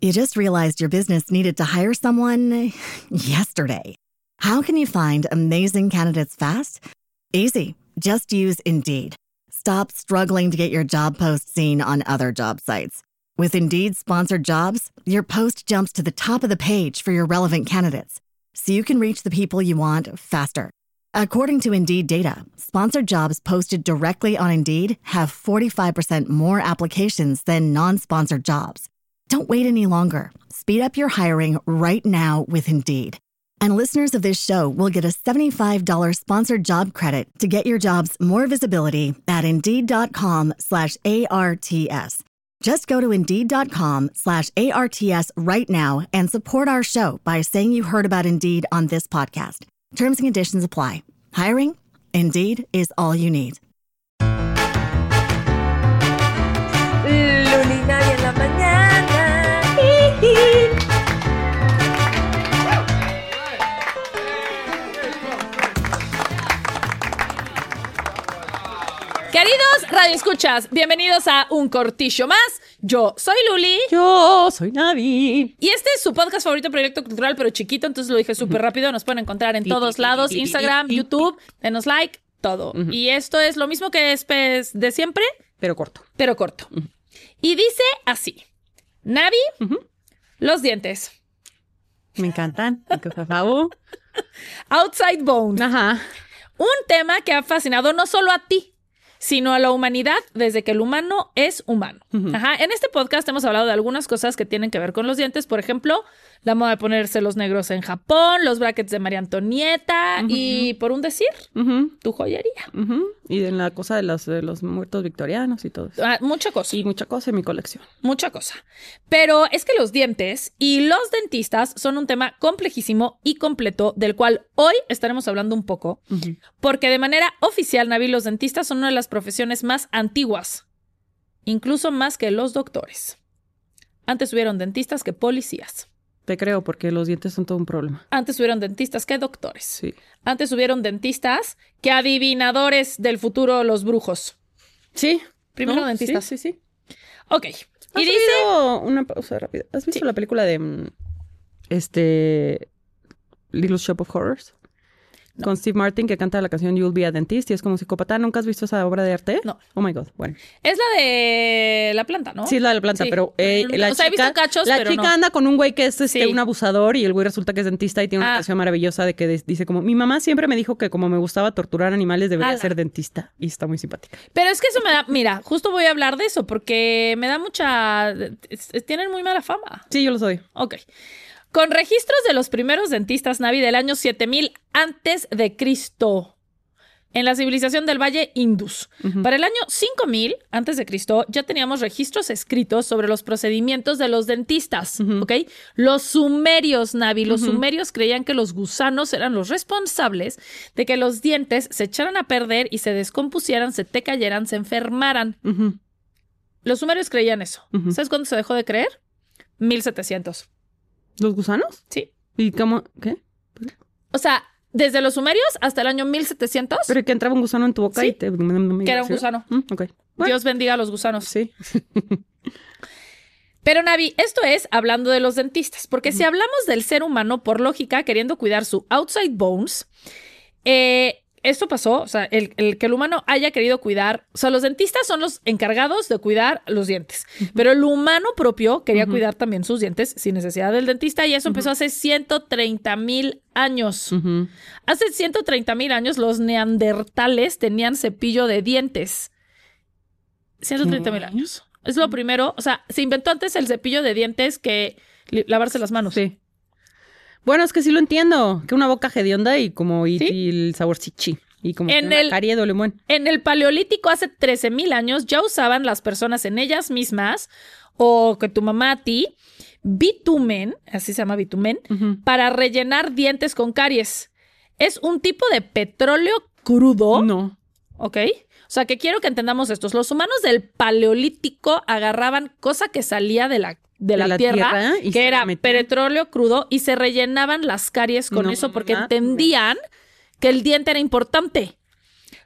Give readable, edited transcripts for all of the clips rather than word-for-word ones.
You just realized your business needed to hire someone yesterday. How can you find amazing candidates fast? Easy. Just use Indeed. Stop struggling to get your job post seen on other job sites. With Indeed sponsored jobs, your post jumps to the top of the page for your relevant candidates, so you can reach the people you want faster. According to Indeed data, sponsored jobs posted directly on Indeed have 45% more applications than non-sponsored jobs. Don't wait any longer. Speed up your hiring right now with Indeed. And listeners of this show will get a $75 sponsored job credit to get your jobs more visibility at Indeed.com/ARTS. Just go to Indeed.com/ARTS right now and support our show by saying you heard about Indeed on this podcast. Terms and conditions apply. Hiring? Indeed is all you need. Luli, nadie en la mañana. Queridos radioescuchas, bienvenidos a Un Cortillo Más. Yo soy Luli. Yo soy Navi. Y este es su podcast favorito, Proyecto Cultural, pero chiquito, entonces lo dije súper rápido. Nos pueden encontrar en todos lados, Instagram, YouTube, denos like, todo. Y esto es lo mismo que es de siempre, pero corto. Pero corto. Y dice así. Navi, los dientes. Me encantan. Por favor. Outside Bones. Ajá. Un tema que ha fascinado no solo a ti, sino a la humanidad desde que el humano es humano. Ajá. En este podcast hemos hablado de algunas cosas que tienen que ver con los dientes. Por ejemplo, la moda de ponerse los negros en Japón, los brackets de María Antonieta y, por un decir, tu joyería. Y en la cosa de los muertos victorianos y todo eso. Mucha cosa. Y mucha cosa en mi colección. Mucha cosa. Pero es que los dientes y los dentistas son un tema complejísimo y completo del cual hoy estaremos hablando un poco. Porque de manera oficial, Navi, los dentistas son una de las profesiones más antiguas. Incluso más que los doctores. Antes hubieron dentistas que policías. Te creo, porque los dientes son todo un problema. Antes hubieron dentistas que doctores. Sí. Antes hubieron dentistas que adivinadores del futuro, los brujos. Sí. Primero dentistas. Sí. Ok. Y dice... Una pausa rápida. ¿Has visto la película de... Little Shop of Horrors? No. Con Steve Martin, que canta la canción You'll Be a Dentist y es como psicópata. ¿Nunca has visto esa obra de arte? No. Oh my God. Bueno. Es la de la planta, ¿no? Sí, es la de la planta, pero la o sea, he visto cachos, la pero chica no. anda con un güey que es un abusador y el güey resulta que es dentista y tiene una canción maravillosa de que dice como, mi mamá siempre me dijo que como me gustaba torturar animales debería ser dentista. Y está muy simpática. Pero es que eso me da, mira, justo voy a hablar de eso porque me da mucha, tienen muy mala fama. Sí, yo lo soy. Ok. Con registros de los primeros dentistas, Navi, del año 7000 antes de Cristo, en la civilización del Valle Indus. Para el año 5000 antes de Cristo ya teníamos registros escritos sobre los procedimientos de los dentistas, ¿ok? Los sumerios, Navi, los sumerios creían que los gusanos eran los responsables de que los dientes se echaran a perder y se descompusieran, se te cayeran, se enfermaran. Los sumerios creían eso. ¿Sabes cuándo se dejó de creer? 1700. ¿Los gusanos? Sí. ¿Y cómo? ¿Qué? O sea, desde los sumerios hasta el año 1700. Pero que entraba un gusano en tu boca y te... Que era un gusano. Ok. Bueno. Dios bendiga a los gusanos. Sí. Pero, Navi, esto es hablando de los dentistas. Porque si hablamos del ser humano, por lógica, queriendo cuidar su outside bones, esto pasó, o sea, el que el humano haya querido cuidar, o sea, los dentistas son los encargados de cuidar los dientes, pero el humano propio quería cuidar también sus dientes sin necesidad del dentista y eso empezó hace 130,000 años. Hace 130,000 años los neandertales tenían cepillo de dientes. 130,000 años. Es lo primero, o sea, se inventó antes el cepillo de dientes que lavarse las manos. Sí. Bueno, es que sí lo entiendo. Que una boca hedionda y como y el sabor chichi. Y como en el carie de limón. En el Paleolítico, hace 13,000 años, ya usaban las personas en ellas mismas, o que tu mamá a ti, bitumen, así se llama bitumen, para rellenar dientes con caries. Es un tipo de petróleo crudo. No. ¿Ok? O sea, que quiero que entendamos esto. Los humanos del Paleolítico agarraban cosa que salía de la tierra que era petróleo crudo, y se rellenaban las caries con eso porque entendían que el diente era importante.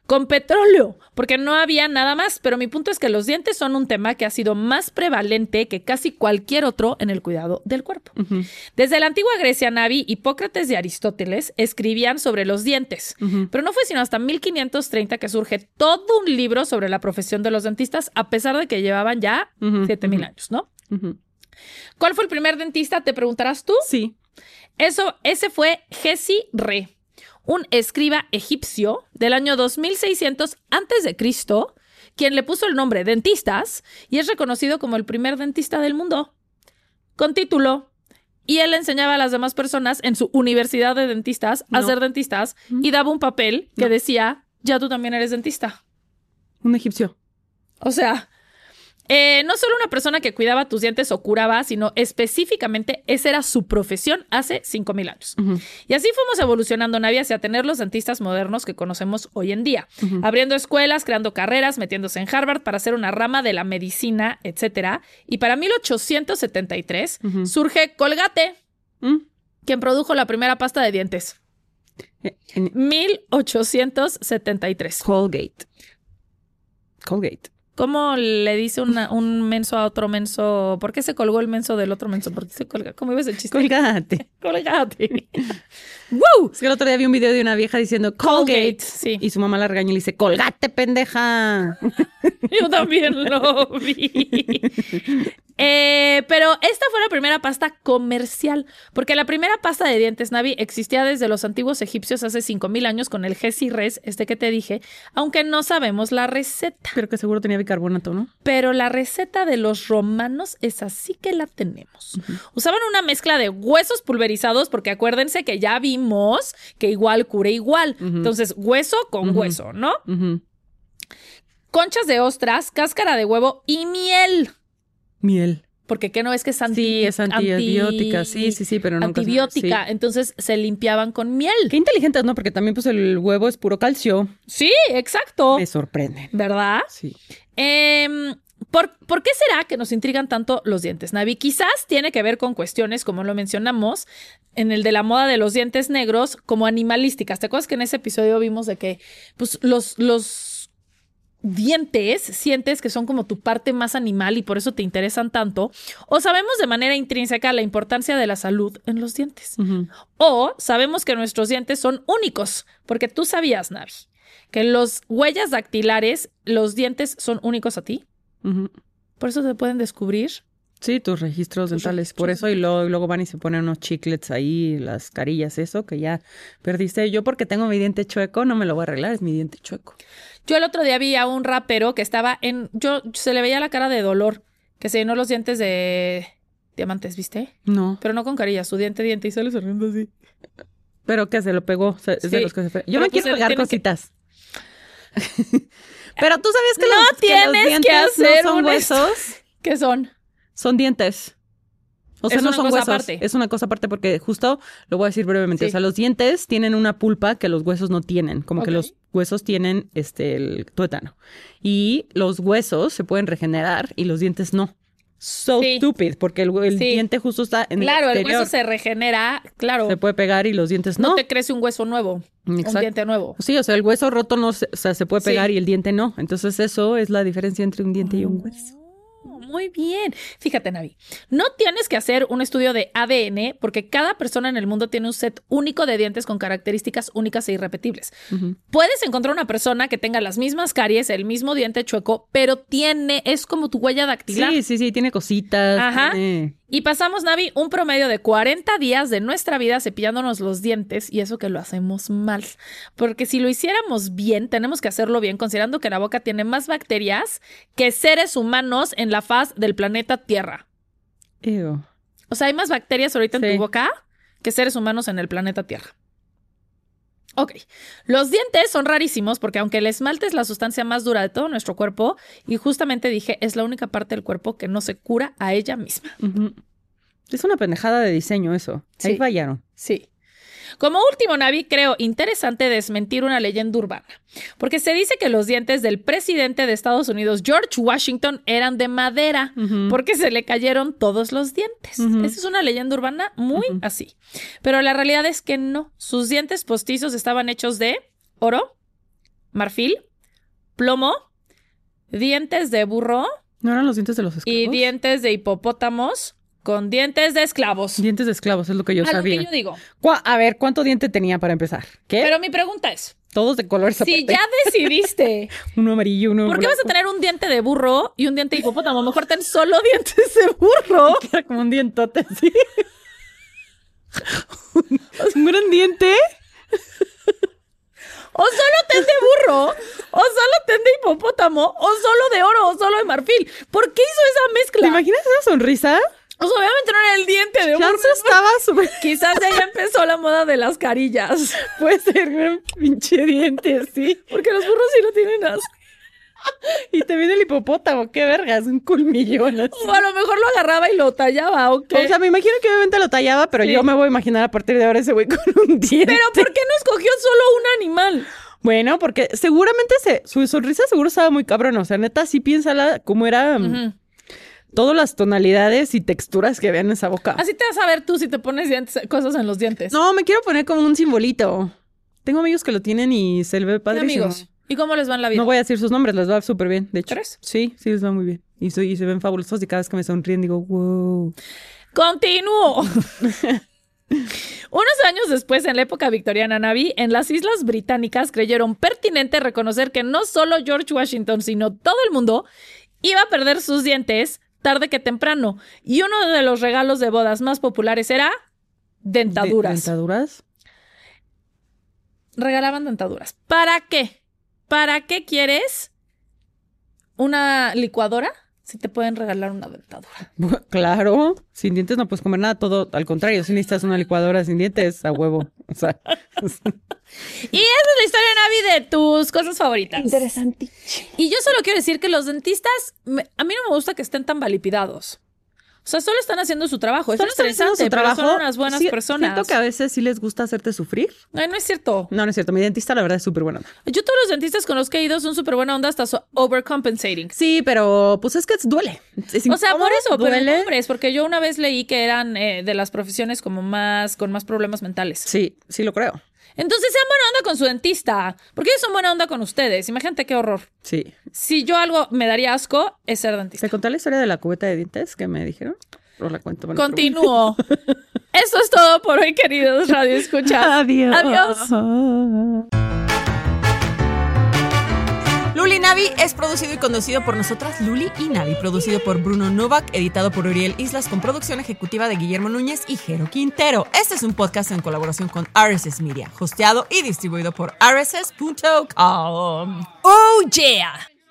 con petróleo, porque no había nada más. Pero mi punto es que los dientes son un tema que ha sido más prevalente que casi cualquier otro en el cuidado del cuerpo. Desde la antigua Grecia, Navi, Hipócrates y Aristóteles escribían sobre los dientes, pero no fue sino hasta 1530 que surge todo un libro sobre la profesión de los dentistas, a pesar de que llevaban ya 7,000 años, ¿no? ¿Cuál fue el primer dentista? ¿Te preguntarás tú? Sí. Ese fue Gesi-Re, un escriba egipcio del año 2600 a.C., quien le puso el nombre dentistas y es reconocido como el primer dentista del mundo, con título. Y él enseñaba a las demás personas en su universidad de dentistas a ser dentistas y daba un papel que decía, ya tú también eres dentista. Un egipcio. O sea, no solo una persona que cuidaba tus dientes o curaba, sino específicamente esa era su profesión hace 5,000 años. Y así fuimos evolucionando, Navi, hacia tener los dentistas modernos que conocemos hoy en día. Abriendo escuelas, creando carreras, metiéndose en Harvard para hacer una rama de la medicina, etc. Y para 1873 surge Colgate, quien produjo la primera pasta de dientes. 1873. Colgate. ¿Cómo le dice un menso a otro menso? ¿Por qué se colgó el menso del otro menso? ¿Por qué se colga? ¿Cómo ibas el chiste? Colgate. Colgate. ¡Woo! Es que el otro día vi un video de una vieja diciendo Colgate. Sí. Y su mamá la regaña y le dice, ¡Colgate, pendeja! Yo también lo vi. Pero esta fue la primera pasta comercial, porque la primera pasta de dientes, Navi, existía desde los antiguos egipcios hace 5,000 años con el Gesi-Res, que te dije, aunque no sabemos la receta. Pero que seguro tenía bicarbonato, ¿no? Pero la receta de los romanos es así que la tenemos. Usaban una mezcla de huesos pulverizados, porque acuérdense que ya vimos que igual cura igual. Entonces, hueso con hueso, ¿no? Conchas de ostras, cáscara de huevo y miel. Miel. Porque ¿qué no es que es antibiótica? Sí, pero nunca. Antibiótica. Sí. Entonces se limpiaban con miel. Qué inteligentes, ¿no? Porque también pues el huevo es puro calcio. Sí, exacto. Me sorprende. ¿Verdad? Sí. ¿Por qué será que nos intrigan tanto los dientes, Navi? Quizás tiene que ver con cuestiones, como lo mencionamos, en el de la moda de los dientes negros, como animalísticas. ¿Te acuerdas que en ese episodio vimos de que pues, los dientes sientes que son como tu parte más animal y por eso te interesan tanto? O sabemos de manera intrínseca la importancia de la salud en los dientes. O sabemos que nuestros dientes son únicos, porque tú sabías, Navi, que los huellas dactilares, los dientes son únicos a ti. Por eso te pueden descubrir. Sí, tus registros dentales. Por eso y luego van y se ponen unos chiclets ahí, las carillas, eso que ya perdiste. Yo porque tengo mi diente chueco no me lo voy a arreglar, es mi diente chueco. Yo el otro día vi a un rapero que estaba se le veía la cara de dolor, que se llenó los dientes de diamantes, ¿viste? No. Pero no con carillas, su diente y sale sonriendo así. Pero que se lo pegó. Es de los que se Yo me pues quiero pegar cositas. Pero tú sabías que no los tienes que hacer no son huesos. ¿Qué son? Son dientes. O sea, es no una son cosa huesos. Aparte. Es una cosa aparte porque justo lo voy a decir brevemente. Sí. O sea, los dientes tienen una pulpa que los huesos no tienen. Como que los huesos tienen el tuétano. Y los huesos se pueden regenerar y los dientes no. Stupid, porque el diente justo está en el exterior. Claro, el hueso se regenera, claro. Se puede pegar y los dientes no. No te crece un hueso nuevo, un diente nuevo. Sí, o sea, el hueso roto no se puede pegar y el diente no. Entonces eso es la diferencia entre un diente y un hueso. Muy bien. Fíjate, Navi, no tienes que hacer un estudio de ADN porque cada persona en el mundo tiene un set único de dientes con características únicas e irrepetibles. Puedes encontrar una persona que tenga las mismas caries, el mismo diente chueco, pero es como tu huella dactilar. Sí, tiene cositas. Ajá. Y pasamos, Navi, un promedio de 40 días de nuestra vida cepillándonos los dientes y eso que lo hacemos mal. Porque si lo hiciéramos bien, tenemos que hacerlo bien considerando que la boca tiene más bacterias que seres humanos en la faz del planeta Tierra. Ew. O sea, hay más bacterias ahorita en tu boca que seres humanos en el planeta Tierra. Ok, los dientes son rarísimos porque aunque el esmalte es la sustancia más dura de todo nuestro cuerpo, y justamente dije, es la única parte del cuerpo que no se cura a ella misma. Es una pendejada de diseño eso. Sí. Ahí fallaron. Sí. Como último, Navi, creo interesante desmentir una leyenda urbana, porque se dice que los dientes del presidente de Estados Unidos, George Washington, eran de madera, porque se le cayeron todos los dientes. Esa es una leyenda urbana muy así. Pero la realidad es que no. Sus dientes postizos estaban hechos de oro, marfil, plomo, dientes de burro. ¿No eran los dientes de los esclavos? Y dientes de hipopótamos con dientes de esclavos. Dientes de esclavos, es lo que yo sabía. Lo que yo digo. A ver, ¿cuánto diente tenía para empezar? ¿Qué? Pero mi pregunta es... Todos de colores aparte. Si ya decidiste... uno amarillo, uno ¿Por qué blanco? vas a tener un diente de burro y un diente de hipopótamo? Mejor ten solo dientes de burro. Era como un dientote, sí. ¿Un gran diente? O solo ten de burro, o solo ten de hipopótamo, o solo de oro, o solo de marfil. ¿Por qué hizo esa mezcla? ¿Te imaginas esa sonrisa? O sea, obviamente no era el diente de burro. Chance estaba súper... Quizás de ahí empezó la moda de las carillas. Puede ser un pinche diente, sí. Porque los burros sí lo tienen así. Y te viene el hipopótamo, qué vergas, un colmillón así. O a lo mejor lo agarraba y lo tallaba, ¿o qué? O sea, me imagino que obviamente lo tallaba, pero Sí. yo me voy a imaginar a partir de ahora ese güey con un diente. Pero ¿por qué no escogió solo un animal? Bueno, porque seguramente su sonrisa seguro estaba muy cabrón. O sea, neta, sí piénsala cómo era todas las tonalidades y texturas que había en esa boca. Así te vas a ver tú si te pones cosas en los dientes. No, me quiero poner como un simbolito. Tengo amigos que lo tienen y se le ve ¿Qué padrísimo. amigos? ¿Y cómo les va en la vida? No voy a decir sus nombres, les va súper bien, de hecho. ¿Crees? Sí, les va muy bien. Y se ven fabulosos y cada vez que me sonríen digo, wow. Continúo. Unos años después, en la época victoriana, Navi, en las Islas Británicas creyeron pertinente reconocer que no solo George Washington, sino todo el mundo iba a perder sus dientes tarde que temprano. Y uno de los regalos de bodas más populares era dentaduras. ¿Dentaduras? Regalaban dentaduras. ¿Para qué? ¿Para qué quieres una licuadora si te pueden regalar una dentadura? Claro, sin dientes no puedes comer nada, todo al contrario, si necesitas una licuadora sin dientes, a huevo. O sea, Y esa es la historia, Navi, de tus cosas favoritas. interesante. Y yo solo quiero decir que los dentistas, a mí no me gusta que estén tan valipidados. O sea, solo están haciendo su trabajo. Es Solo están haciendo estresante, su pero trabajo. son unas buenas personas. Siento que a veces sí les gusta hacerte sufrir. Ay, no es cierto. No es cierto. Mi dentista, la verdad, es súper buena. Yo todos los dentistas con los que he ido son súper buena onda, hasta overcompensating. Sí, pero pues es que duele. Es O sea, por incómodo, eso, pero duele. en hombres, porque yo una vez leí que eran de las profesiones como con más problemas mentales. Sí, sí lo creo. Entonces sean buena onda con su dentista, porque ellos son buena onda con ustedes. Imagínate qué horror. Sí. Si yo algo me daría asco, es ser dentista. ¿Te conté la historia de la cubeta de dientes que me dijeron? ¿O la cuento? Bueno, Continúo. Eso es todo por hoy, queridos Radio Escuchas. Adiós. Adiós. Luli Navi es producido y conducido por nosotras, Luli y Navi. Producido por Bruno Novak, editado por Uriel Islas, con producción ejecutiva de Guillermo Núñez y Jero Quintero. Este es un podcast en colaboración con RSS Media, hosteado y distribuido por rss.com. ¡Oh, yeah!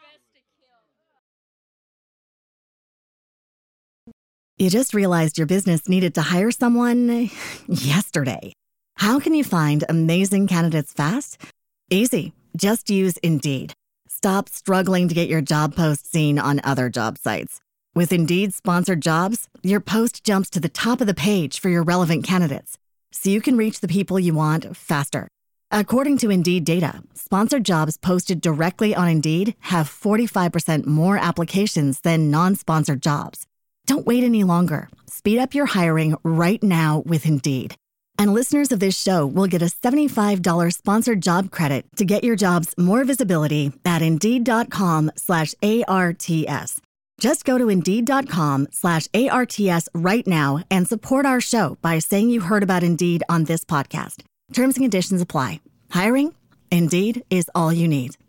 You just realized your business needed to hire someone yesterday. How can you find amazing candidates fast? Easy. Just use Indeed. Stop struggling to get your job post seen on other job sites. With Indeed sponsored jobs, your post jumps to the top of the page for your relevant candidates, so you can reach the people you want faster. According to Indeed data, sponsored jobs posted directly on Indeed have 45% more applications than non-sponsored jobs. Don't wait any longer. Speed up your hiring right now with Indeed. And listeners of this show will get a $75 sponsored job credit to get your jobs more visibility at Indeed.com/ARTS. Just go to Indeed.com/ARTS right now and support our show by saying you heard about Indeed on this podcast. Terms and conditions apply. Hiring? Indeed is all you need.